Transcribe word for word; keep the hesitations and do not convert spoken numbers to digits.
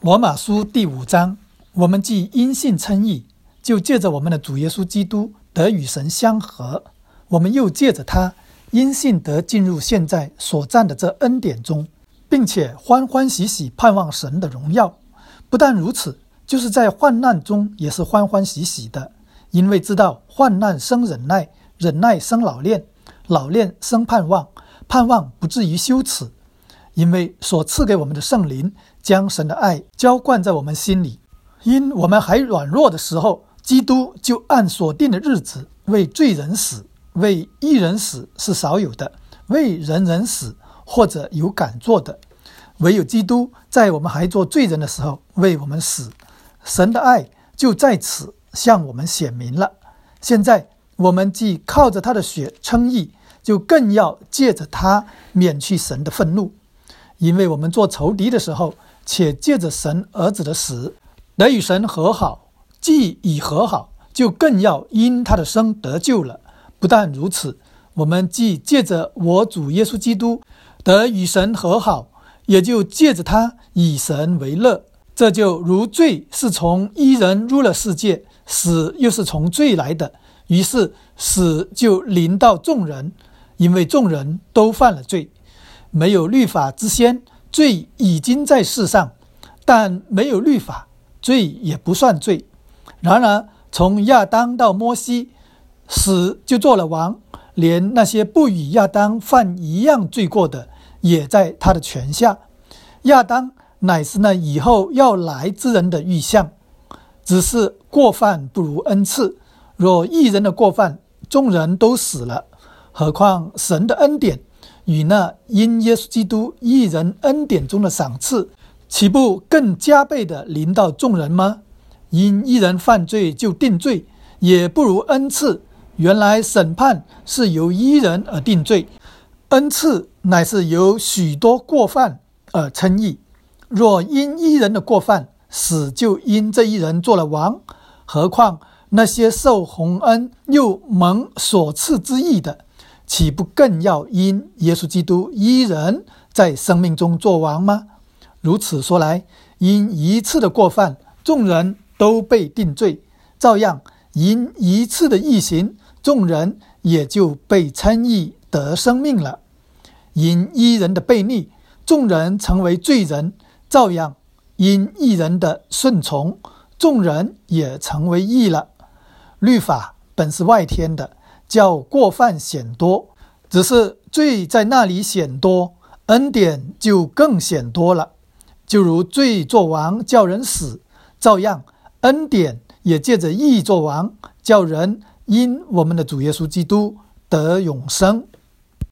罗马书第五章，我们既因信称义，就借着我们的主耶稣基督得与神相合，我们又借着他因信得进入现在所占的这恩典中，并且欢欢喜喜盼望神的荣耀。不但如此，就是在患难中也是欢欢喜喜的，因为知道患难生忍耐，忍耐生老练，老练生盼望，盼望不至于羞耻，因为所赐给我们的圣灵将神的爱浇灌在我们心里。因我们还软弱的时候，基督就按所定的日子为罪人死，为义人死是少有的，为人人死或者有敢做的。唯有基督在我们还做罪人的时候为我们死，神的爱就在此向我们显明了。现在我们既靠着他的血称义，就更要借着他免去神的愤怒。因为我们做仇敌的时候，且借着神儿子的死得与神和好，既已和好，就更要因他的生得救了。不但如此，我们既借着我主耶稣基督得与神和好，也就借着他以神为乐。这就如罪是从一人入了世界，死又是从罪来的，于是死就临到众人，因为众人都犯了罪。没有律法之先，罪已经在世上，但没有律法，罪也不算罪。然而从亚当到摩西，死就做了王，连那些不与亚当犯一样罪过的，也在他的权下。亚当乃是那以后要来之人的预像，只是过犯不如恩赐。若一人的过犯，众人都死了，何况神的恩典与那因耶稣基督一人恩典中的赏赐，岂不更加倍的临到众人吗？因一人犯罪就定罪，也不如恩赐。原来审判是由一人而定罪，恩赐乃是由许多过犯而称义。若因一人的过犯，死就因这一人做了王，何况那些受洪恩又蒙所赐之义的，岂不更要因耶稣基督一人在生命中做王吗？如此说来，因一次的过犯，众人都被定罪，照样因一次的义行，众人也就被称义得生命了。因一人的悖逆，众人成为罪人，照样因一人的顺从，众人也成为义了。律法本是外天的，叫过犯显多，只是罪在那里显多，恩典就更显多了。就如罪作王叫人死，照样恩典也借着义作王，叫人因我们的主耶稣基督得永生。